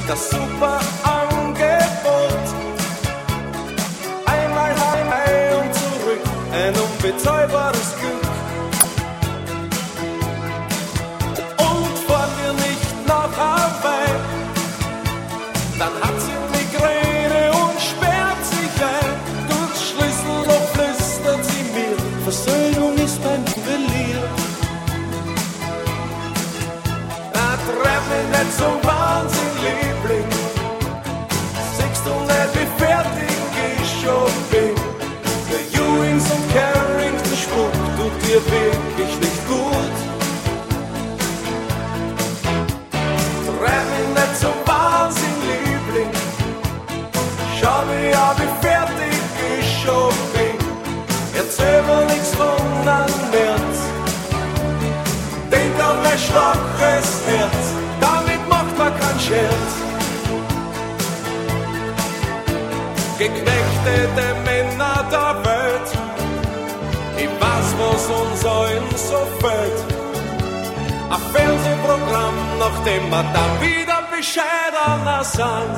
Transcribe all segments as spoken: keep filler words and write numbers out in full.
das super Angebot. Einmal heim und zurück, ein unbezahlbares Glück. Und fahren wir nicht nach Hawaii, dann hat sie Migräne und sperrt sich ein. Durchs Schlüsselloch flüstert sie mir, Versöhnung ist ein Juwelier. Na, treff mich nicht so Wahnsinn, Liebling. Siehst du nicht, wie fertig ich schon bin? Der Ewings und Carrington Spuk tut dir wirklich nicht gut. Treff mich nicht so Wahnsinn, Liebling. Schau mir an, wie fertig ich schon bin. Erzähl mir nichts von einem März. Denk an mein schwaches Herz, damit macht man keinen Scherz. Geknechtete Männer der Welt, ich weiß, was uns allen so fällt. Ein Fernsehprogramm, nachdem wir dann wieder bescheidener sind.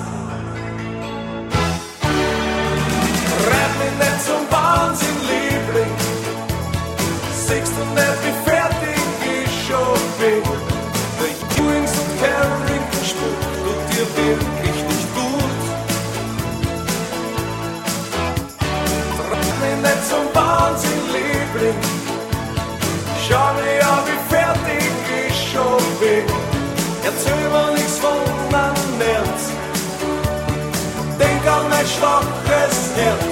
Treib mich nicht zum Wahnsinn, Liebling. Siehst du nicht, wie fertig ich schon bin? Der Ewings und Carrington Spuk tut dir wirklich nicht gut. Treib mich nicht zum Wahnsinn, Liebling. Schau mir an, wie fertig ich schon bin. Erzähl mir nichts von einem März. Denk an mein schwaches Herz.